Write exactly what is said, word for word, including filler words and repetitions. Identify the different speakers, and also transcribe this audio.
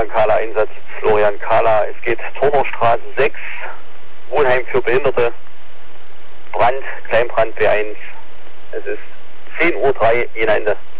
Speaker 1: Florian Kahler Einsatz. Florian Kahler, es geht Turnerstraße sechs, Wohnheim für Behinderte, Brand, Kleinbrand B eins. Es ist zehn Uhr drei, Jena Ende.